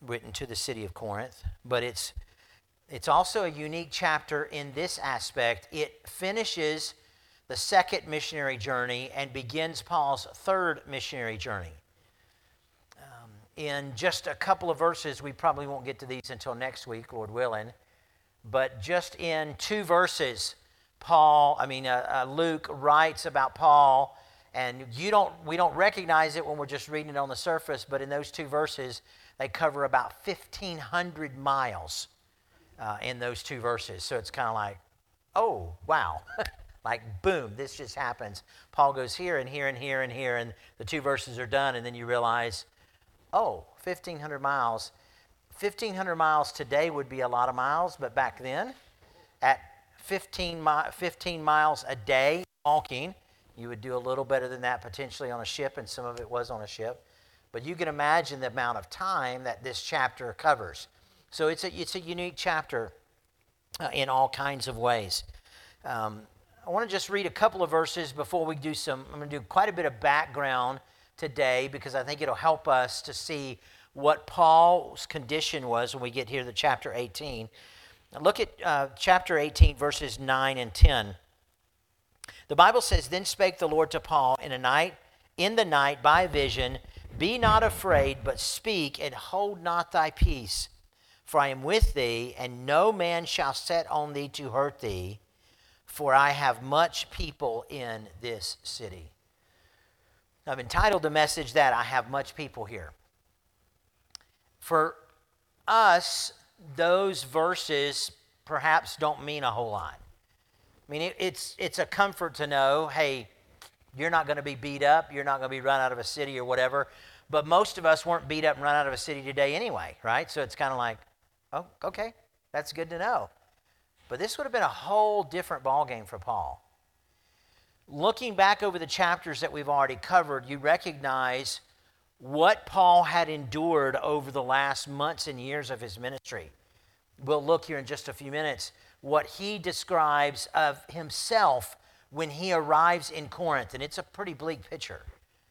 written to the city of Corinth, but it's also a unique chapter in this aspect. It finishes the second missionary journey and begins Paul's third missionary journey. In just a couple of verses, we probably won't get to these until next week, Lord willing, but just in 2 verses, Luke writes about Paul, and we don't recognize it when we're just reading it on the surface, but in those 2 verses, they cover about 1,500 miles in those 2 verses. So it's kind of like, oh, wow. Like, boom, this just happens. Paul goes here and here and here and here, and the 2 verses are done, and then you realize, oh, 1,500 miles. 1,500 miles today would be a lot of miles, but back then, at 15 miles a day walking, you would do a little better than that potentially on a ship, and some of it was on a ship. But you can imagine the amount of time that this chapter covers. So it's a unique chapter in all kinds of ways. I want to just read a couple of verses before we do I'm going to do quite a bit of background today because I think it'll help us to see what Paul's condition was when we get here to chapter 18. Now look at chapter 18, verses 9 and 10. The Bible says, "Then spake the Lord to Paul in the night by vision, Be not afraid, but speak, and hold not thy peace. For I am with thee, and no man shall set on thee to hurt thee, for I have much people in this city." I've entitled the message that I have much people here. For us, those verses perhaps don't mean a whole lot. I mean, it's a comfort to know, hey, you're not going to be beat up, you're not going to be run out of a city or whatever. But most of us weren't beat up and run out of a city today anyway, right? So it's kind of like, oh, okay, that's good to know. But this would have been a whole different ballgame for Paul. Looking back over the chapters that we've already covered, you recognize what Paul had endured over the last months and years of his ministry. We'll look here in just a few minutes what he describes of himself when he arrives in Corinth, and it's a pretty bleak picture.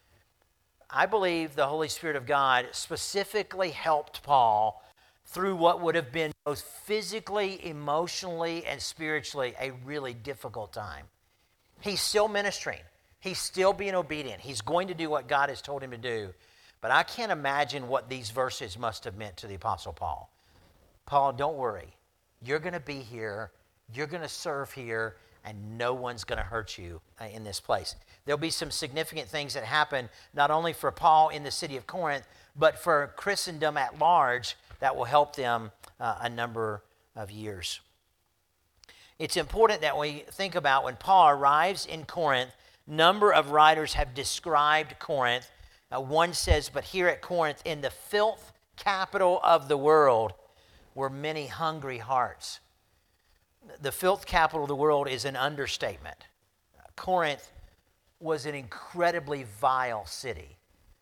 I believe the Holy Spirit of God specifically helped Paul through what would have been both physically, emotionally, and spiritually a really difficult time. He's still ministering. He's still being obedient. He's going to do what God has told him to do. But I can't imagine what these verses must have meant to the Apostle Paul. Paul, don't worry. You're going to be here. You're going to serve here, and no one's going to hurt you in this place. There'll be some significant things that happen, not only for Paul in the city of Corinth, but for Christendom at large that will help them a number of years. It's important that we think about when Paul arrives in Corinth, number of writers have described Corinth. One says, but here at Corinth, in the filth capital of the world, were many hungry hearts. The filth capital of the world is an understatement. Corinth was an incredibly vile city.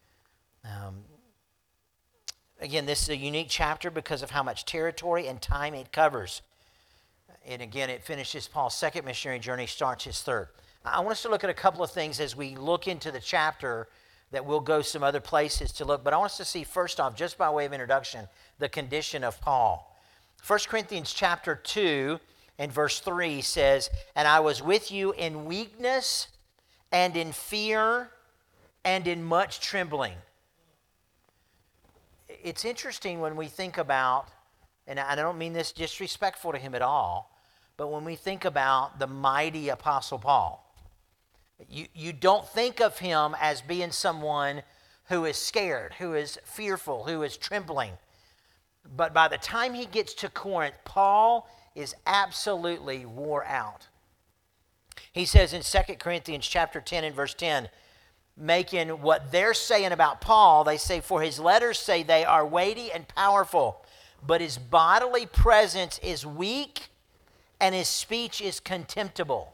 Again, this is a unique chapter because of how much territory and time it covers. And again, it finishes Paul's second missionary journey, starts his third. I want us to look at a couple of things as we look into the chapter that we'll go some other places to look. But I want us to see, first off, just by way of introduction, the condition of Paul. 1 Corinthians chapter 2 and verse 3 says, "And I was with you in weakness and in fear and in much trembling." It's interesting when we think about, and I don't mean this disrespectful to him at all, but when we think about the mighty Apostle Paul, you don't think of him as being someone who is scared, who is fearful, who is trembling. But by the time he gets to Corinth, Paul is absolutely wore out. He says in 2 Corinthians chapter 10 and verse 10, making what they're saying about Paul, they say, "For his letters say they are weighty and powerful, but his bodily presence is weak and his speech is contemptible."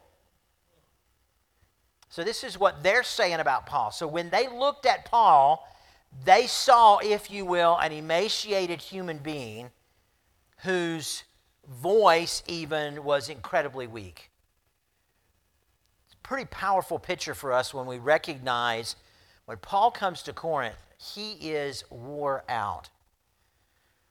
So this is what they're saying about Paul. So when they looked at Paul, they saw, if you will, an emaciated human being whose voice even was incredibly weak. It's a pretty powerful picture for us when we recognize when Paul comes to Corinth, he is wore out.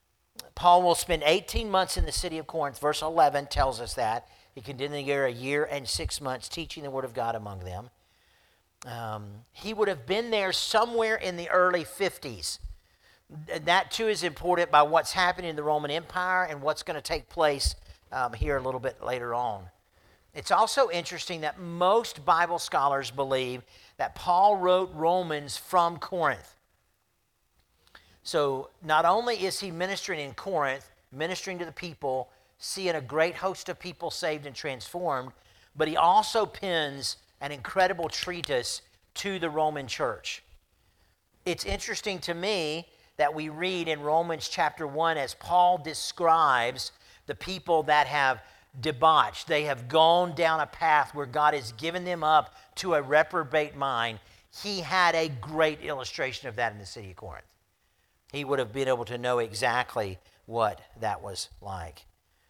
Paul will spend 18 months in the city of Corinth. Verse 11 tells us that. He continued there a year and 6 months teaching the word of God among them. He would have been there somewhere in the early 50s. That too is important by what's happening in the Roman Empire and what's going to take place here a little bit later on. It's also interesting that most Bible scholars believe that Paul wrote Romans from Corinth. So not only is he ministering in Corinth, ministering to the people, seeing a great host of people saved and transformed, but he also pens an incredible treatise to the Roman church. It's interesting to me that we read in Romans chapter 1 as Paul describes the people that have debauched. They have gone down a path where God has given them up to a reprobate mind. He had a great illustration of that in the city of Corinth. He would have been able to know exactly what that was like.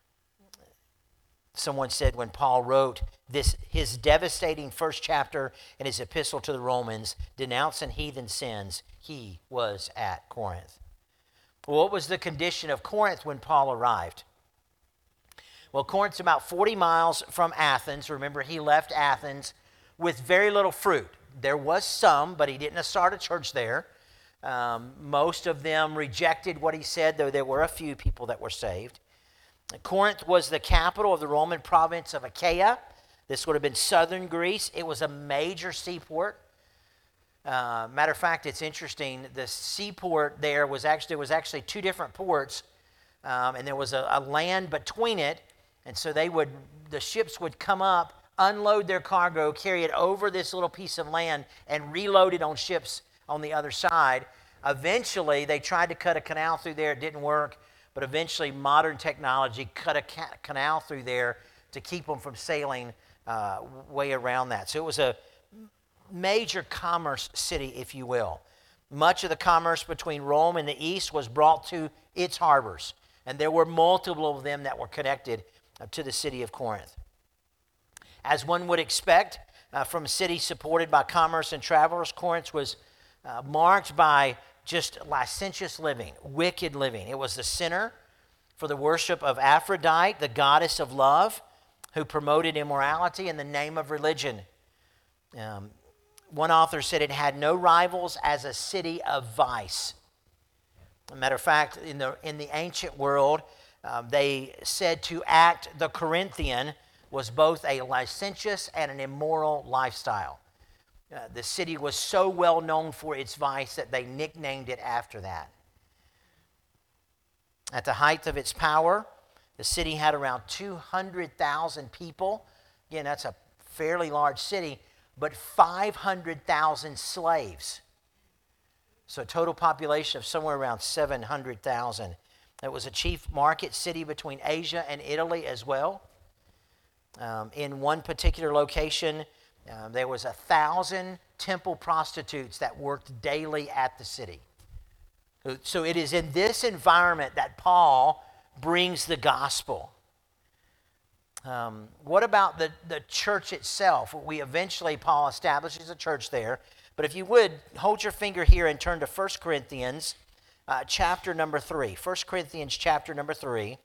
Someone said when Paul wrote his devastating first chapter in his epistle to the Romans, denouncing heathen sins, he was at Corinth. Well, what was the condition of Corinth when Paul arrived? Well, Corinth's about 40 miles from Athens. Remember, he left Athens with very little fruit. There was some, but he didn't start a church there. Most of them rejected what he said, though there were a few people that were saved. Corinth was the capital of the Roman province of Achaia. This would have been southern Greece. It was a major seaport. Matter of fact, it's interesting. The seaport there was actually two different ports, and there was a land between it. And so the ships would come up, unload their cargo, carry it over this little piece of land, and reload it on ships on the other side. Eventually, they tried to cut a canal through there. It didn't work. But eventually, modern technology cut a canal through there to keep them from sailing way around that. So it was a major commerce city, if you will. Much of the commerce between Rome and the east was brought to its harbors. And there were multiple of them that were connected to the city of Corinth. As one would expect from a city supported by commerce and travelers, Corinth was marked by just licentious living, wicked living. It was the center for the worship of Aphrodite, the goddess of love, who promoted immorality in the name of religion. One author said it had no rivals as a city of vice. As a matter of fact, in the ancient world, they said to act the Corinthian was both a licentious and an immoral lifestyle. The city was so well known for its vice that they nicknamed it after that. At the height of its power, the city had around 200,000 people. Again, that's a fairly large city, but 500,000 slaves. So a total population of somewhere around 700,000. It was a chief market city between Asia and Italy as well. In one particular location, there was 1,000 temple prostitutes that worked daily at the city. So it is in this environment that Paul brings the gospel. What about the church itself? Paul establishes a church there. But if you would, hold your finger here and turn to 1 Corinthians chapter number 3. 1 Corinthians chapter number 3.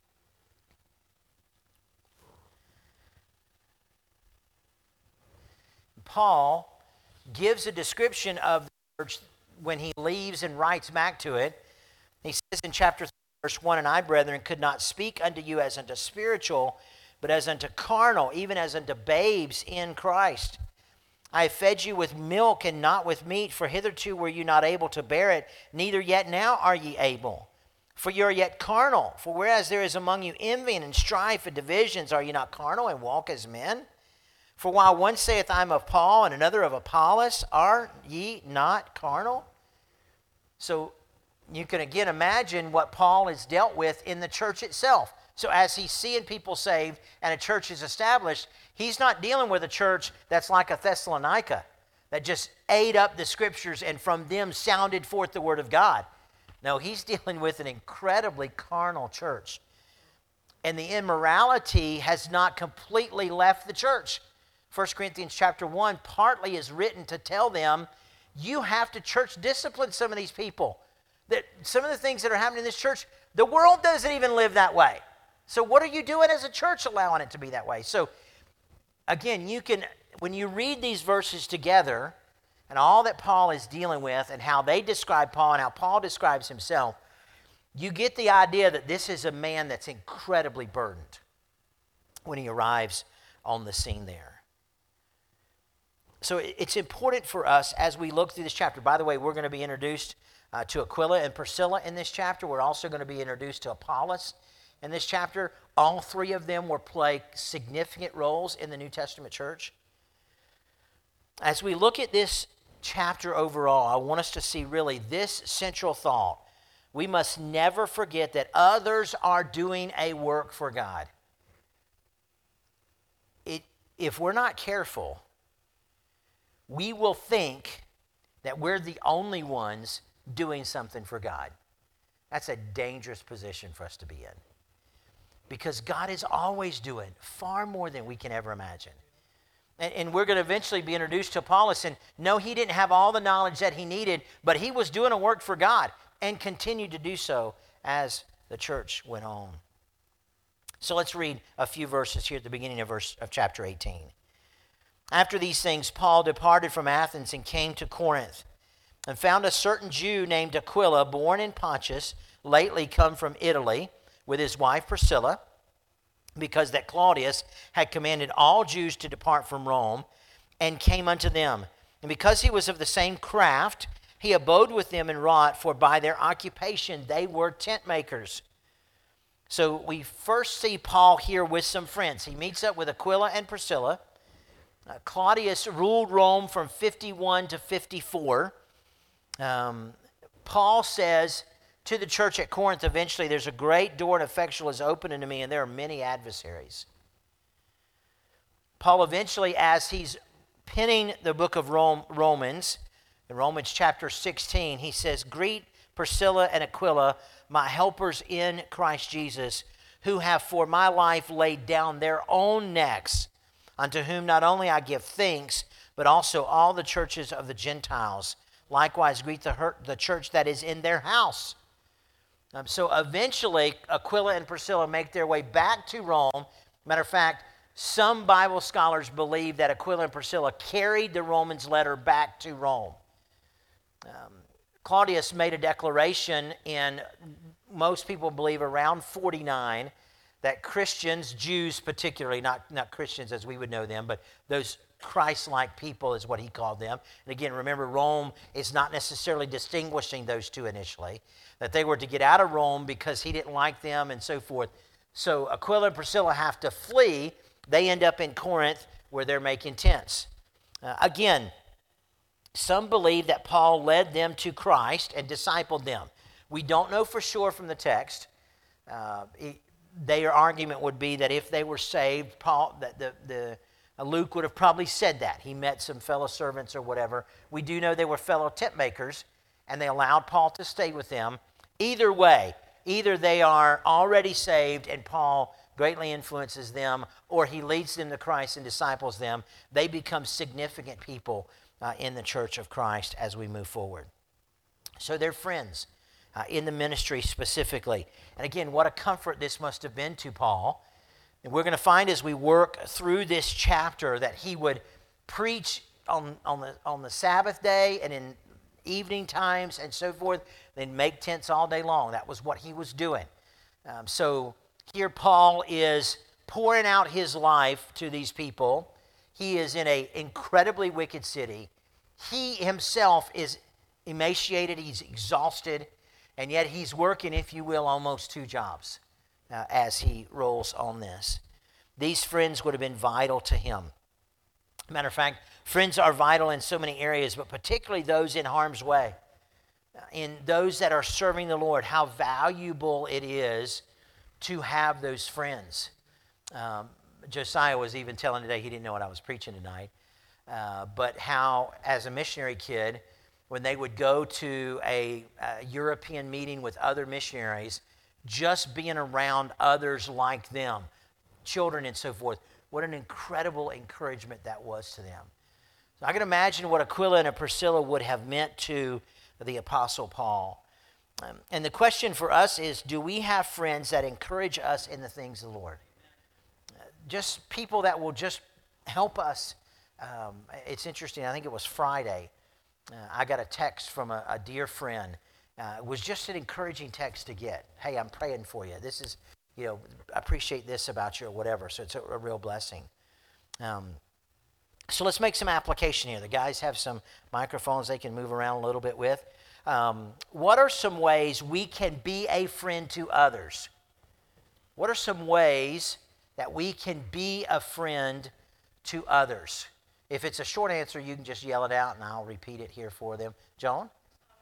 Paul gives a description of the church when he leaves and writes back to it. He says in chapter 3, verse 1, "And I, brethren, could not speak unto you as unto spiritual, but as unto carnal, even as unto babes in Christ. I have fed you with milk and not with meat, for hitherto were you not able to bear it, neither yet now are ye able. For you are yet carnal. For whereas there is among you envy and strife and divisions, are ye not carnal and walk as men? For while one saith, I am of Paul, and another of Apollos, are ye not carnal?" So you can again imagine what Paul has dealt with in the church itself. So as he's seeing people saved and a church is established, he's not dealing with a church that's like a Thessalonica, that just ate up the scriptures and from them sounded forth the word of God. No, he's dealing with an incredibly carnal church. And the immorality has not completely left the church. 1 Corinthians chapter 1 partly is written to tell them, you have to church discipline some of these people. That some of the things that are happening in this church The world doesn't even live that way. So what are you doing as a church allowing it to be that way? So again, when you read these verses together and all that Paul is dealing with and how they describe Paul and how Paul describes himself, you get the idea that this is a man that's incredibly burdened when he arrives on the scene there. So it's important for us as we look through this chapter. By the way, we're going to be introduced to Aquila and Priscilla in this chapter. We're also going to be introduced to Apollos in this chapter. All three of them will play significant roles in the New Testament church. As we look at this chapter overall, I want us to see really this central thought. We must never forget that others are doing a work for God. If we're not careful, we will think that we're the only ones doing something for God. That's a dangerous position for us to be in. Because God is always doing far more than we can ever imagine. And we're going to eventually be introduced to Apollos. And no, he didn't have all the knowledge that he needed, but he was doing a work for God and continued to do so as the church went on. So let's read a few verses here at the beginning of chapter 18. After these things, Paul departed from Athens and came to Corinth, and found a certain Jew named Aquila, born in Pontus, lately come from Italy, with his wife Priscilla, because that Claudius had commanded all Jews to depart from Rome, and came unto them. And because he was of the same craft, he abode with them and wrought, for by their occupation they were tent makers. So we first see Paul here with some friends. He meets up with Aquila and Priscilla. Claudius ruled Rome from 51 to 54. Paul says to the church at Corinth eventually, there's a great door and effectual is open unto me, and there are many adversaries. Paul eventually, as he's penning the book of Romans, in Romans chapter 16, he says, greet Priscilla and Aquila, my helpers in Christ Jesus, who have for my life laid down their own necks, unto whom not only I give thanks, but also all the churches of the Gentiles. Likewise greet the church that is in their house. So eventually, Aquila and Priscilla make their way back to Rome. Matter of fact, some Bible scholars believe that Aquila and Priscilla carried the Romans' letter back to Rome. Claudius made a declaration in, most people believe, around 49, that Christians, Jews particularly, not Christians as we would know them, but those Christ-like people is what he called them. And again, remember, Rome is not necessarily distinguishing those two initially, that they were to get out of Rome because he didn't like them and so forth. So Aquila and Priscilla have to flee. They end up in Corinth where they're making tents. Again, some believe that Paul led them to Christ and discipled them. We don't know for sure from the text. Their argument would be that if they were saved, Luke would have probably said that. He met some fellow servants or whatever. We do know they were fellow tent makers, and they allowed Paul to stay with them. Either way, either they are already saved and Paul greatly influences them, or he leads them to Christ and disciples them. They become significant people in the church of Christ as we move forward. So they're friends in the ministry specifically. And again, what a comfort this must have been to Paul. And we're going to find as we work through this chapter that he would preach on the Sabbath day and in evening times and so forth, then make tents all day long. That was what he was doing. So here Paul is pouring out his life to these people. He is in an incredibly wicked city. He himself is emaciated, he's exhausted, and yet he's working, if you will, almost two jobs as he rolls on this. These friends would have been vital to him. Matter of fact, friends are vital in so many areas, but particularly those in harm's way. In those that are serving the Lord, how valuable it is to have those friends. Josiah was even telling today, he didn't know what I was preaching tonight, but how as a missionary kid, when they would go to a European meeting with other missionaries, just being around others like them, children and so forth, what an incredible encouragement that was to them. So I can imagine what Aquila and Priscilla would have meant to the Apostle Paul. And the question for us is, do we have friends that encourage us in the things of the Lord? Just people that will just help us. It's interesting. I think it was Friday. I got a text from a dear friend. It was just an encouraging text to get. Hey, I'm praying for you. This is, I appreciate this about you or whatever. So it's a real blessing. So let's make some application here. The guys have some microphones they can move around a little bit with. What are some ways we can be a friend to others? What are some ways that we can be a friend to others? If it's a short answer, you can just yell it out and I'll repeat it here for them. Joan?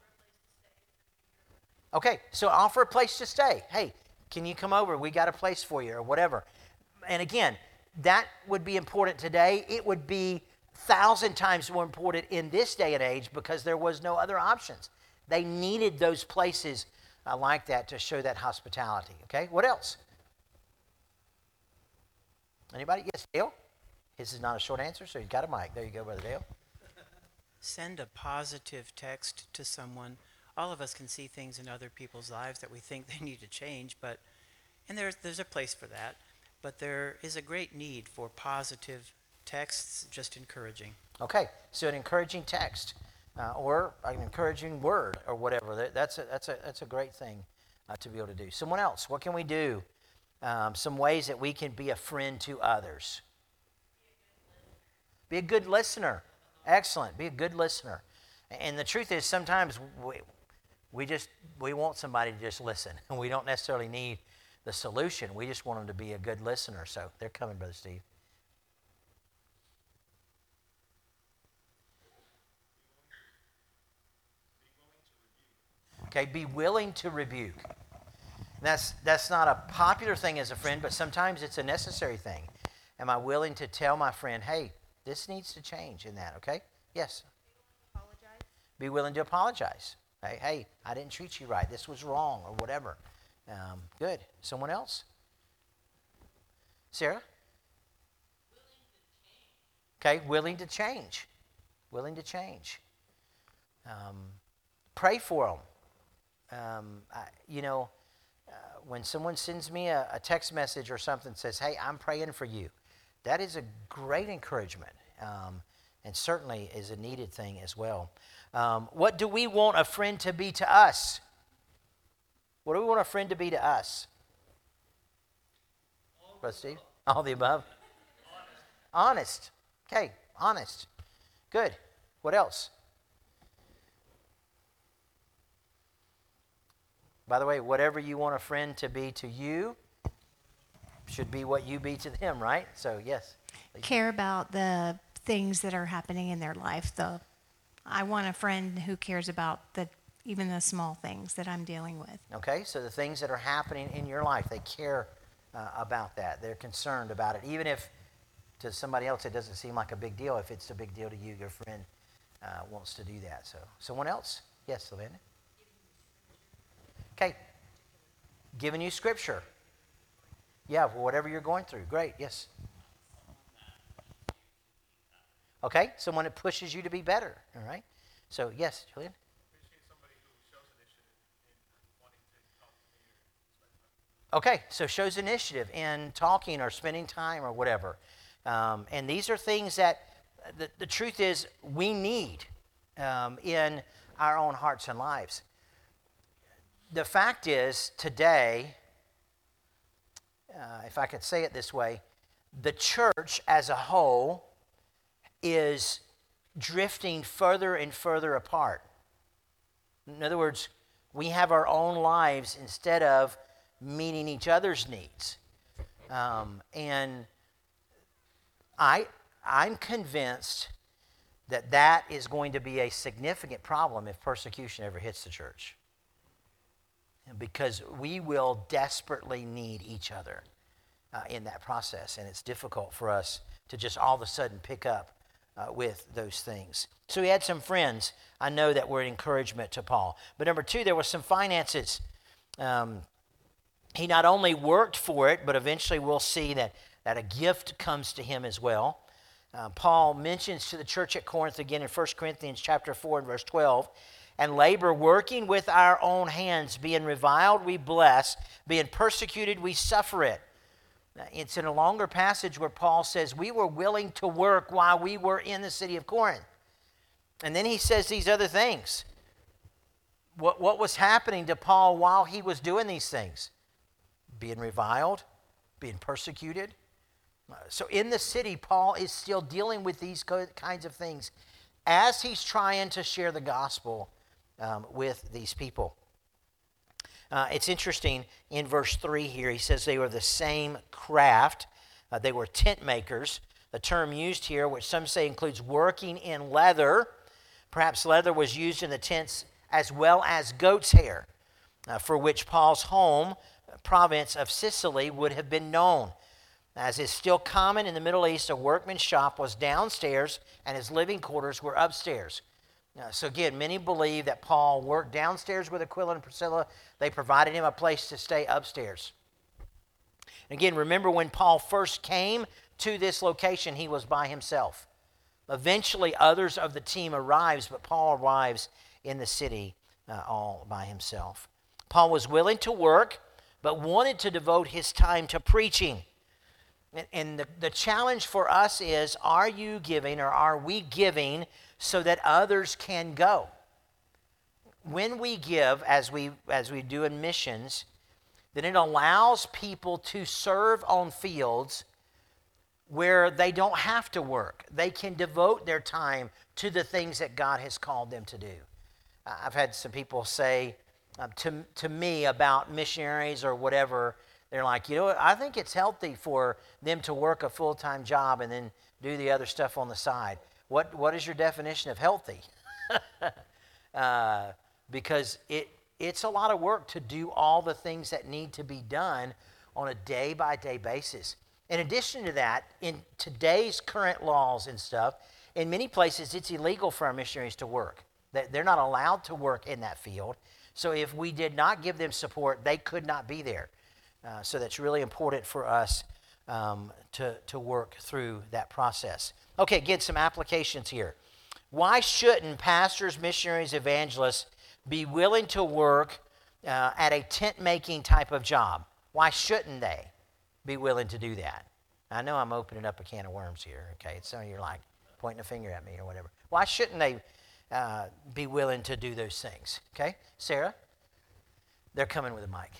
Okay, so offer a place to stay. Hey, can you come over? We got a place for you or whatever. And again, that would be important today. It would be 1,000 times more important in this day and age because there was no other options. They needed those places like that to show that hospitality. Okay, what else? Anybody? Yes, Dale? This is not a short answer, so you've got a mic. There you go, Brother Dale. Send a positive text to someone. All of us can see things in other people's lives that we think they need to change, and there's a place for that. But there is a great need for positive texts, just encouraging. Okay, so an encouraging text or an encouraging word or whatever. That's a great thing to be able to do. Someone else, what can we do? Some ways that we can be a friend to others. Be a good listener. Excellent. Be a good listener. And the truth is sometimes we want somebody to just listen. And we don't necessarily need the solution. We just want them to be a good listener. So they're coming, Brother Steve. Okay, be willing to rebuke. That's not a popular thing as a friend, but sometimes it's a necessary thing. Am I willing to tell my friend, hey, this needs to change in that, okay? Yes. Apologize. Be willing to apologize. Hey, I didn't treat you right. This was wrong or whatever. Good. Someone else? Sarah? Okay, willing to change. Willing to change. Pray for them. When someone sends me a text message or something that says, hey, I'm praying for you, that is a great encouragement and certainly is a needed thing as well. What do we want a friend to be to us? What do we want a friend to be to us? Brother Steve? All the above? Honest. Okay, honest. Good. What else? By the way, whatever you want a friend to be to you should be what you be to them, right? So, yes. Please. Care about the things that are happening in their life. I want a friend who cares about even the small things that I'm dealing with. Okay, so the things that are happening in your life, they care about that. They're concerned about it. Even if to somebody else it doesn't seem like a big deal, if it's a big deal to you, your friend wants to do that. So, someone else? Yes, Savannah? Okay, giving you scripture. Yeah, whatever you're going through. Great, yes. Okay, someone that pushes you to be better. All right. So, yes, Julian? Okay, so shows initiative in talking or spending time or whatever. And these are things that the truth is we need in our own hearts and lives. The fact is today, if I could say it this way, the church as a whole is drifting further and further apart. In other words, we have our own lives instead of meeting each other's needs. And I'm convinced that is going to be a significant problem if persecution ever hits the church. Because we will desperately need each other in that process. And it's difficult for us to just all of a sudden pick up with those things. So he had some friends, I know, that were an encouragement to Paul. But number two, there was some finances. He not only worked for it, but eventually we'll see that a gift comes to him as well. Paul mentions to the church at Corinth again in 1 Corinthians chapter 4 and verse 12, and labor, working with our own hands. Being reviled, we bless. Being persecuted, we suffer it. It's in a longer passage where Paul says, we were willing to work while we were in the city of Corinth. And then he says these other things. What was happening to Paul while he was doing these things? Being reviled, being persecuted. So in the city, Paul is still dealing with these kinds of things as he's trying to share the gospel with these people. It's interesting, in verse 3 here, he says they were the same craft. They were tent makers. The term used here, which some say includes working in leather. Perhaps leather was used in the tents as well as goat's hair, for which Paul's home province of Sicily would have been known. As is still common in the Middle East, a workman's shop was downstairs and his living quarters were upstairs. So again, many believe that Paul worked downstairs with Aquila and Priscilla. They provided him a place to stay upstairs. Again, remember when Paul first came to this location, he was by himself. Eventually, others of the team arrives, but Paul arrives in the city all by himself. Paul was willing to work, but wanted to devote his time to preaching. And the challenge for us is, are you giving or are we giving so that others can go? When we give, as we do in missions, then it allows people to serve on fields where they don't have to work. They can devote their time to the things that God has called them to do. I've had some people say to me about missionaries or whatever, they're like, you know what, I think it's healthy for them to work a full-time job and then do the other stuff on the side. What is your definition of healthy? Because it's a lot of work to do all the things that need to be done on a day-by-day basis. In addition to that, in today's current laws and stuff, in many places it's illegal for our missionaries to work. They're not allowed to work in that field. So if we did not give them support, they could not be there. So that's really important for us to work through that process. Okay, get some applications here. Why shouldn't pastors, missionaries, evangelists be willing to work at a tent-making type of job? Why shouldn't they be willing to do that? I know I'm opening up a can of worms here, okay? Some of you are like pointing a finger at me or whatever. Why shouldn't they be willing to do those things? Okay, Sarah? They're coming with a mic.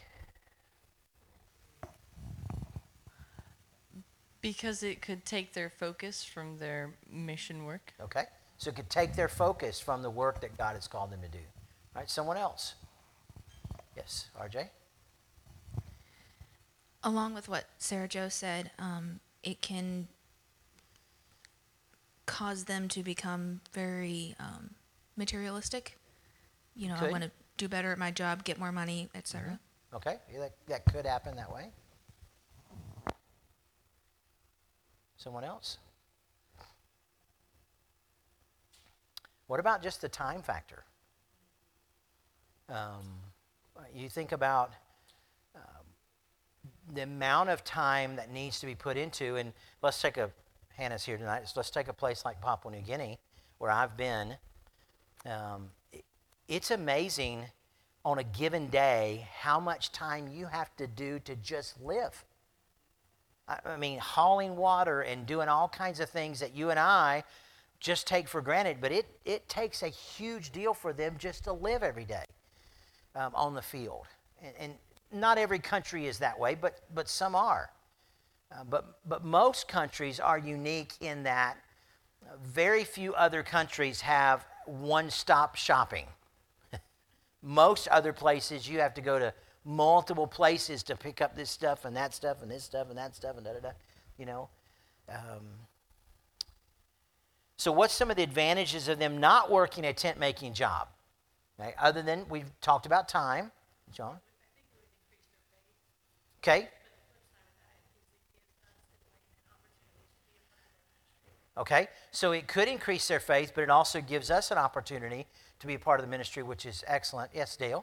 Because it could take their focus from their mission work. Okay, so it could take their focus from the work that God has called them to do. All right, someone else. Yes, RJ? Along with what Sarah Jo said, it can cause them to become very materialistic. You know, I want to do better at my job, get more money, etc. Okay, yeah, that could happen that way. Someone else? What about just the time factor? You think about the amount of time that needs to be put into, and let's take Hannah's here tonight, so let's take a place like Papua New Guinea, where I've been. It's amazing on a given day how much time you have to do to just live. I mean, hauling water and doing all kinds of things that you and I just take for granted, but it takes a huge deal for them just to live every day on the field. And not every country is that way, but some are. But most countries are unique in that very few other countries have one-stop shopping. Most other places you have to go to multiple places to pick up this stuff and that stuff and this stuff and that stuff and da-da-da, you know. So what's some of the advantages of them not working a tent-making job? Okay, other than we've talked about time. John? Okay. Okay, so it could increase their faith, but it also gives us an opportunity to be a part of the ministry, which is excellent. Yes, Dale?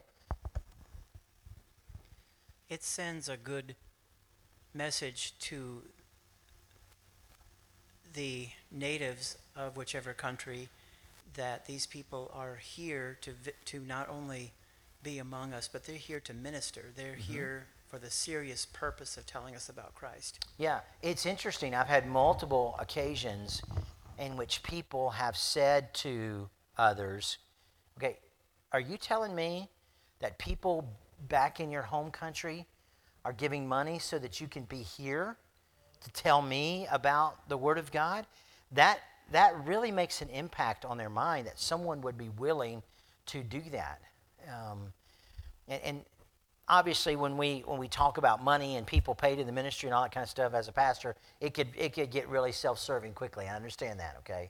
It sends a good message to the natives of whichever country that these people are here to not only be among us, but they're here to minister. They're here for the serious purpose of telling us about Christ. Yeah, it's interesting. I've had multiple occasions in which people have said to others, okay, are you telling me that people back in your home country are giving money so that you can be here to tell me about the Word of God? That really makes an impact on their mind, that someone would be willing to do that. And obviously, when we talk about money and people pay to the ministry and all that kind of stuff, as a pastor, it could get really self-serving quickly. I understand that, okay?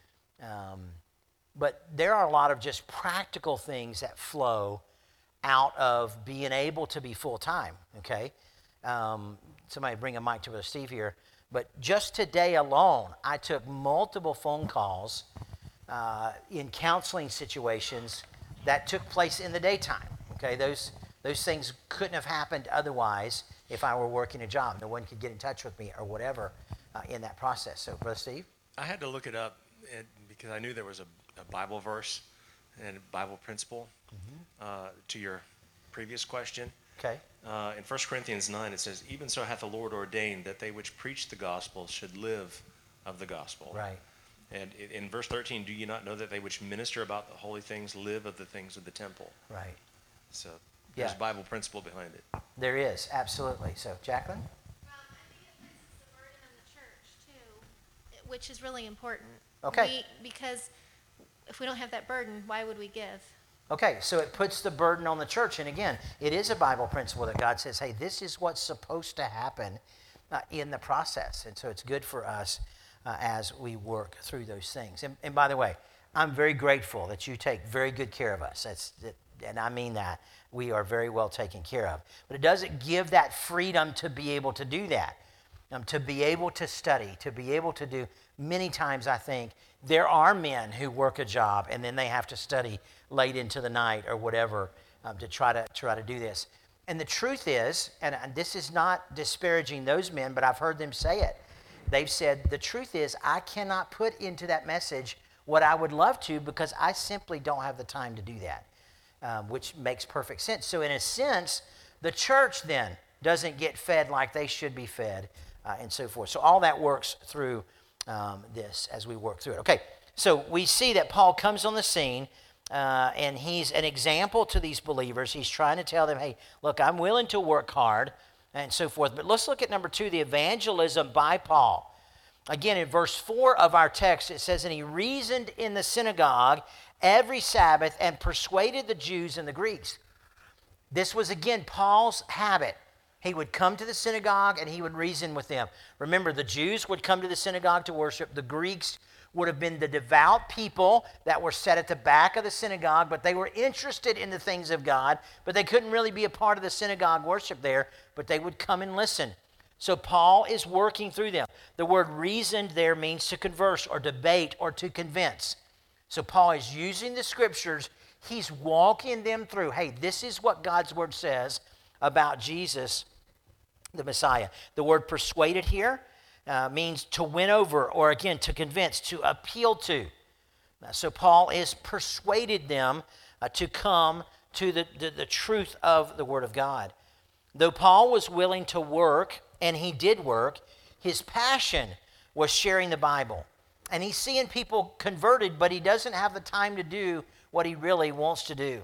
But there are a lot of just practical things that flow out of being able to be full-time, okay? Somebody bring a mic to Brother Steve here. But just today alone, I took multiple phone calls in counseling situations that took place in the daytime, okay? Those things couldn't have happened otherwise if I were working a job. No one could get in touch with me or whatever in that process. So, Brother Steve? I had to look it up because I knew there was a Bible verse and a Bible principle to your previous question. Okay. In 1 Corinthians 9, it says, "Even so hath the Lord ordained that they which preach the gospel should live of the gospel." Right. And in verse 13, "Do you not know that they which minister about the holy things live of the things of the temple?" Right. So there's Yeah. a Bible principle behind it. There is, absolutely. So, Jacqueline? I think it places the burden on the church too, which is really important. Okay. Because if we don't have that burden, why would we give? Okay, so it puts the burden on the church. And again, it is a Bible principle that God says, hey, this is what's supposed to happen in the process. And so it's good for us as we work through those things. And by the way, I'm very grateful that you take very good care of us. And I mean that. We are very well taken care of. But it doesn't give that freedom to be able to do that, to be able to study, to be able to do. Many times I think there are men who work a job and then they have to study late into the night or whatever to try to do this. And the truth is, and this is not disparaging those men, but I've heard them say it. They've said, the truth is I cannot put into that message what I would love to because I simply don't have the time to do that, which makes perfect sense. So in a sense, the church then doesn't get fed like they should be fed and so forth. So all that works through this as we work through it. Okay, so we see that Paul comes on the scene and he's an example to these believers. He's trying to tell them, hey, look, I'm willing to work hard and so forth. But let's look at number 2, the evangelism by Paul. Again, in verse 4 of our text, it says, "And he reasoned in the synagogue every Sabbath and persuaded the Jews and the Greeks." This was, again, Paul's habit. He would come to the synagogue and he would reason with them. Remember, the Jews would come to the synagogue to worship. The Greeks would have been the devout people that were set at the back of the synagogue, but they were interested in the things of God, but they couldn't really be a part of the synagogue worship there, but they would come and listen. So Paul is working through them. The word reasoned there means to converse or debate or to convince. So Paul is using the scriptures. He's walking them through. Hey, this is what God's word says about Jesus, the Messiah. The word persuaded here means to win over or, again, to convince, to appeal to. So Paul is persuaded them to come to the truth of the Word of God. Though Paul was willing to work, and he did work, his passion was sharing the Bible. And he's seeing people converted, but he doesn't have the time to do what he really wants to do.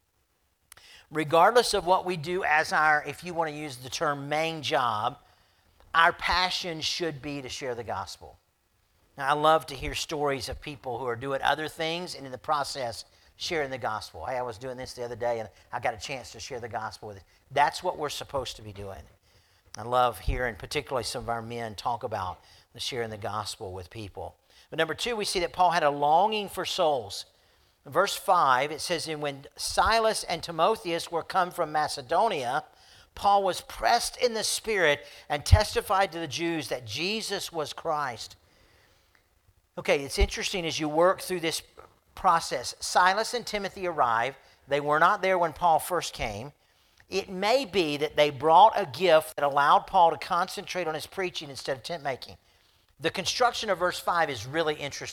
Regardless of what we do as our, if you want to use the term, main job, our passion should be to share the gospel. Now, I love to hear stories of people who are doing other things and in the process sharing the gospel. Hey, I was doing this the other day and I got a chance to share the gospel with it. That's what we're supposed to be doing. I love hearing particularly some of our men talk about the sharing the gospel with people. But number 2, we see that Paul had a longing for souls. In verse 5, it says, "And when Silas and Timotheus were come from Macedonia, Paul was pressed in the Spirit and testified to the Jews that Jesus was Christ." Okay, it's interesting as you work through this process. Silas and Timothy arrived. They were not there when Paul first came. It may be that they brought a gift that allowed Paul to concentrate on his preaching instead of tent making. The construction of verse 5 is really interesting.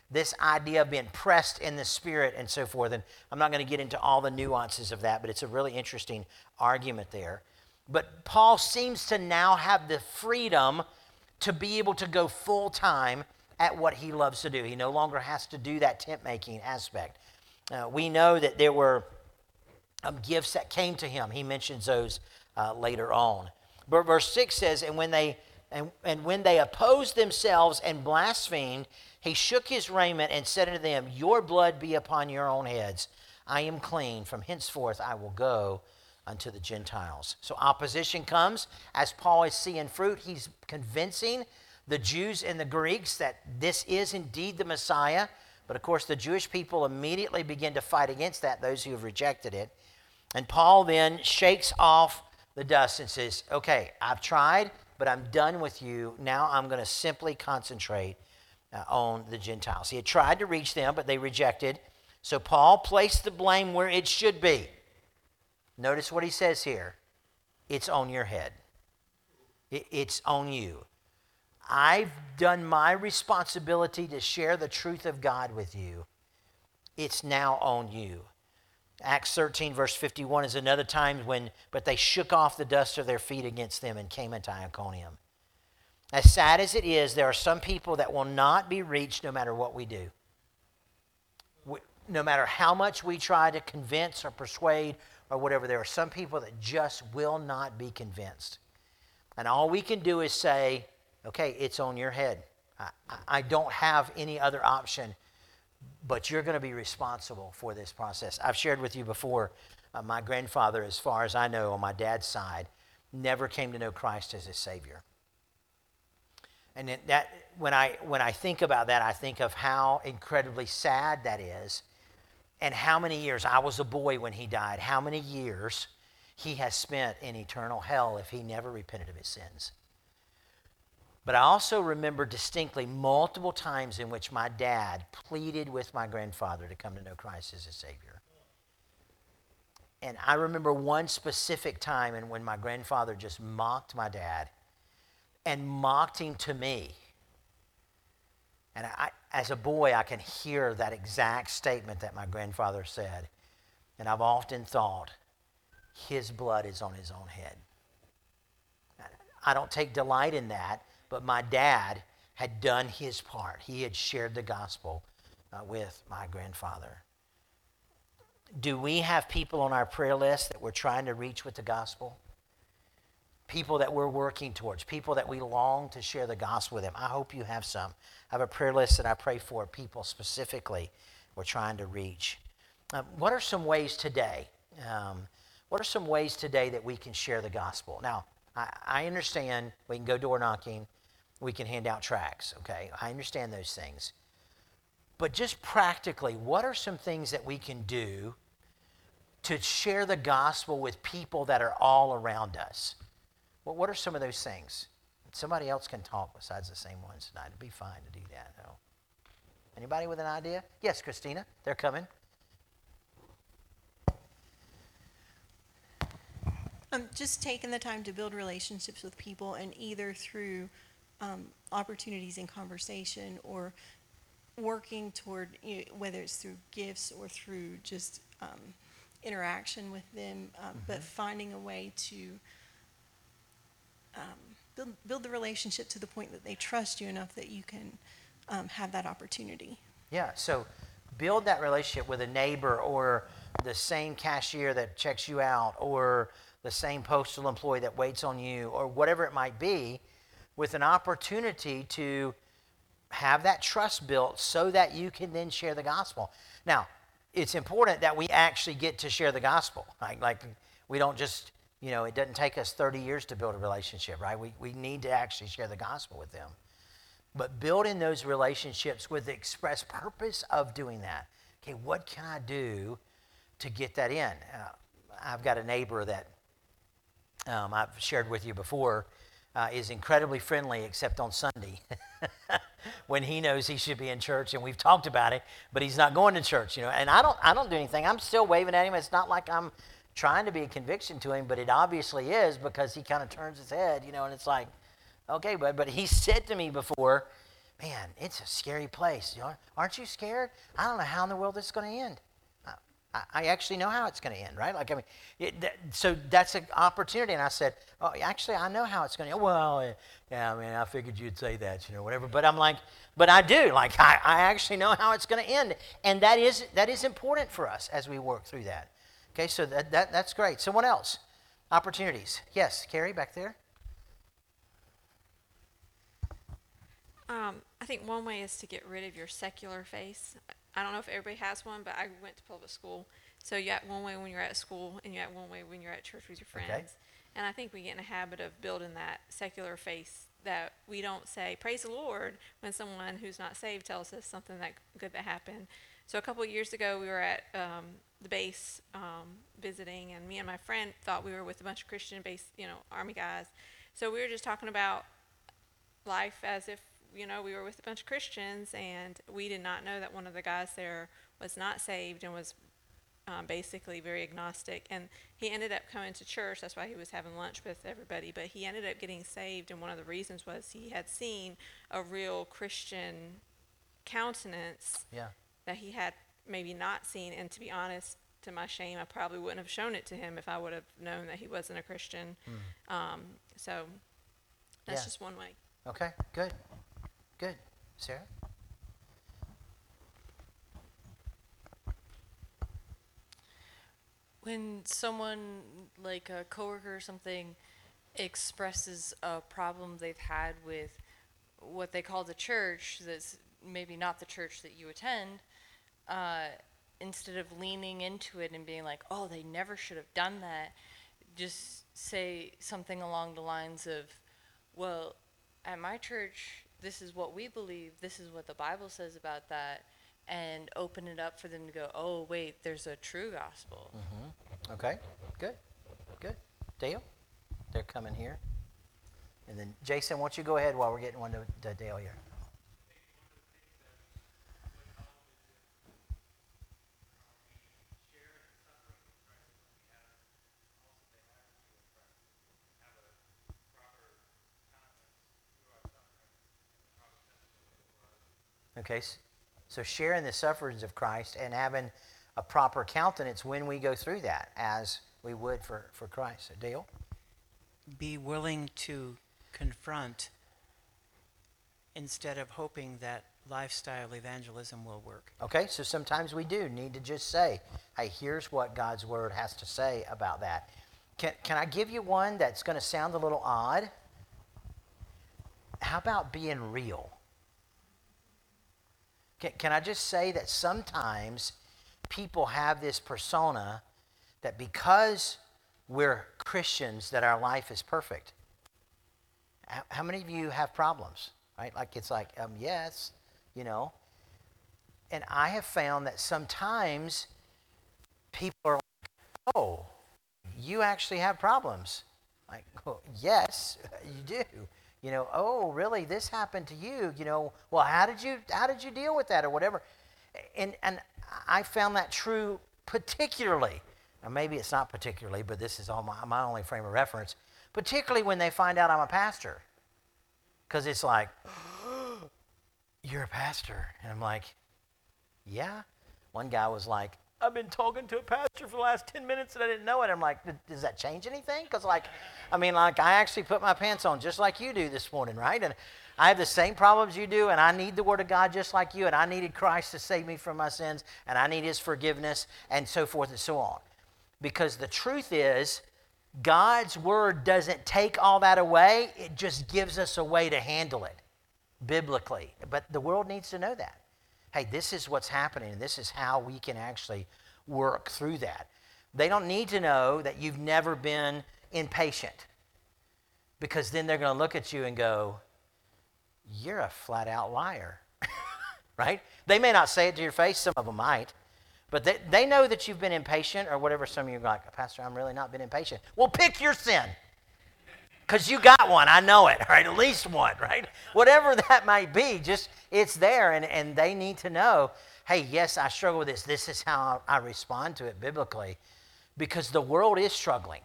this idea of being pressed in the Spirit and so forth. And I'm not going to get into all the nuances of that, but it's a really interesting argument there. But Paul seems to now have the freedom to be able to go full time at what he loves to do. He no longer has to do that tent making aspect. We know that there were gifts that came to him. He mentions those later on. But verse 6 says, and when they opposed themselves and blasphemed, he shook his raiment and said unto them, your blood be upon your own heads. I am clean. From henceforth I will go unto the Gentiles. So opposition comes. As Paul is seeing fruit, he's convincing the Jews and the Greeks that this is indeed the Messiah. But of course, the Jewish people immediately begin to fight against that, those who have rejected it. And Paul then shakes off the dust and says, okay, I've tried, but I'm done with you. Now I'm going to simply concentrate on the Gentiles. He had tried to reach them, but they rejected. So Paul placed the blame where it should be. Notice what he says here. It's on your head. It's on you. I've done my responsibility to share the truth of God with you. It's now on you. Acts 13, verse 51 is another time but they shook off the dust of their feet against them and came into Iconium. As sad as it is, there are some people that will not be reached no matter what we do. No matter how much we try to convince or persuade or whatever, there are some people that just will not be convinced. And all we can do is say, okay, it's on your head. I don't have any other option, but you're going to be responsible for this process. I've shared with you before, my grandfather, as far as I know, on my dad's side, never came to know Christ as his Savior. And that when I think about that, I think of how incredibly sad that is, and how many years, I was a boy when he died, how many years he has spent in eternal hell if he never repented of his sins. But I also remember distinctly multiple times in which my dad pleaded with my grandfather to come to know Christ as his Savior. And I remember one specific time when my grandfather just mocked my dad and mocked him to me. And as a boy, I can hear that exact statement that my grandfather said. And I've often thought, his blood is on his own head. I don't take delight in that, but my dad had done his part. He had shared the gospel with my grandfather. Do we have people on our prayer list that we're trying to reach with the gospel? People that we're working towards, people that we long to share the gospel with them. I hope you have some. I have a prayer list that I pray for people specifically we're trying to reach. What are some ways today? What are some ways today that we can share the gospel? Now, I understand we can go door knocking, we can hand out tracts, okay? I understand those things. But just practically, what are some things that we can do to share the gospel with people that are all around us? Well, what are some of those things? Somebody else can talk besides the same ones tonight. It'd be fine to do that. No. Anybody with an idea? Yes, Christina, they're coming. Just taking the time to build relationships with people, and either through opportunities in conversation or working toward, whether it's through gifts or through just interaction with them, but finding a way to build the relationship to the point that they trust you enough that you can have that opportunity. Yeah, so build that relationship with a neighbor or the same cashier that checks you out or the same postal employee that waits on you or whatever it might be, with an opportunity to have that trust built so that you can then share the gospel. Now, it's important that we actually get to share the gospel. Like we don't just, it doesn't take us 30 years to build a relationship, right? We need to actually share the gospel with them. But building those relationships with the express purpose of doing that. Okay, what can I do to get that in? I've got a neighbor that I've shared with you before, is incredibly friendly except on Sunday when he knows he should be in church, and we've talked about it, but he's not going to church, and I don't do anything. I'm still waving at him. It's not like I'm trying to be a conviction to him, but it obviously is, because he kind of turns his head, and it's like, okay, but he said to me before, man, it's a scary place. Aren't you scared? I don't know how in the world this is going to end. I actually know how it's going to end, right? Like, I mean, so that's an opportunity. And I said, oh, actually, I know how it's going to end. Well, yeah, I mean, I figured you'd say that, whatever. But I'm like, but I do. Like, I actually know how it's going to end. And that is important for us as we work through that. Okay, so that's great. Someone else? Opportunities. Yes, Carrie, back there. I think one way is to get rid of your secular face. I don't know if everybody has one, but I went to public school. So you got one way when you're at school, and you got one way when you're at church with your friends. Okay. And I think we get in a habit of building that secular face that we don't say, praise the Lord, when someone who's not saved tells us something that good that happened. So a couple of years ago, we were at the base visiting, and me and my friend thought we were with a bunch of Christian base, Army guys. So we were just talking about life as if we were with a bunch of Christians, and we did not know that one of the guys there was not saved and was basically very agnostic. And he ended up coming to church. That's why he was having lunch with everybody. But he ended up getting saved, and one of the reasons was he had seen a real Christian countenance that he had maybe not seen. And to be honest, to my shame, I probably wouldn't have shown it to him if I would have known that he wasn't a Christian. So that's just one way. Okay, good. Good. Sarah? When someone, like a coworker or something, expresses a problem they've had with what they call the church, that's maybe not the church that you attend, instead of leaning into it and being like, oh, they never should have done that, just say something along the lines of, well, at my church, this is what we believe, this is what the Bible says about that, and open it up for them to go, oh, wait, there's a true gospel. Mm-hmm. Okay, good. Dale? They're coming here. And then, Jason, why don't you go ahead while we're getting one to Dale here. Okay, so sharing the sufferings of Christ and having a proper countenance when we go through that, as we would for Christ. So Dale? Be willing to confront instead of hoping that lifestyle evangelism will work. Okay, so sometimes we do need to just say, hey, here's what God's Word has to say about that. Can I give you one that's going to sound a little odd? How about being real? Can I just say that sometimes people have this persona that because we're Christians that our life is perfect. How many of you have problems, right? Like it's like, yes, And I have found that sometimes people are like, oh, you actually have problems. Like, oh, yes, you do. Oh, really? This happened to you? Well, how did you deal with that or whatever? And I found that true particularly. Now, maybe it's not particularly, but this is all my only frame of reference. Particularly when they find out I'm a pastor, because it's like, oh, you're a pastor, and I'm like, yeah. One guy was like, I've been talking to a pastor for the last 10 minutes and I didn't know it. I'm like, does that change anything? Because I actually put my pants on just like you do this morning, right? And I have the same problems you do, and I need the Word of God just like you, and I needed Christ to save me from my sins, and I need His forgiveness, and so forth and so on. Because the truth is, God's Word doesn't take all that away. It just gives us a way to handle it biblically. But the world needs to know that. Hey, this is what's happening, and this is how we can actually work through that. They don't need to know that you've never been impatient, because then they're going to look at you and go, you're a flat-out liar, right? They may not say it to your face. Some of them might. But they know that you've been impatient or whatever. Some of you are like, Pastor, I'm really not been impatient. Well, pick your sin, because you got one. I know it, right? At least one, right? Whatever that might be, just it's there, and they need to know, hey, yes, I struggle with this. This is how I respond to it biblically, because the world is struggling.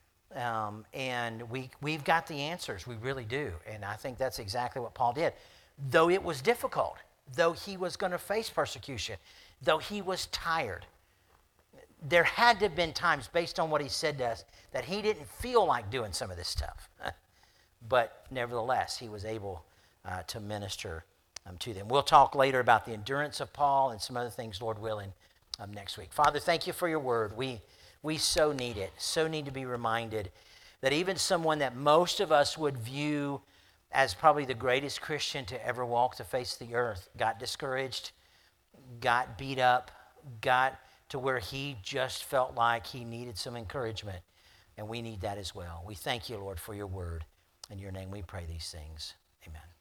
And we've got the answers. We really do. And I think that's exactly what Paul did. though it was difficult, though he was going to face persecution, though he was tired. There had to have been times, based on what he said to us, that he didn't feel like doing some of this stuff. But nevertheless, he was able to minister to them. We'll talk later about the endurance of Paul and some other things, Lord willing, next week. Father, thank you for your word. We so need it, so need to be reminded that even someone that most of us would view as probably the greatest Christian to ever walk the face of the earth got discouraged, got beat up, got to where he just felt like he needed some encouragement. And we need that as well. We thank you, Lord, for your word. In your name we pray these things. Amen.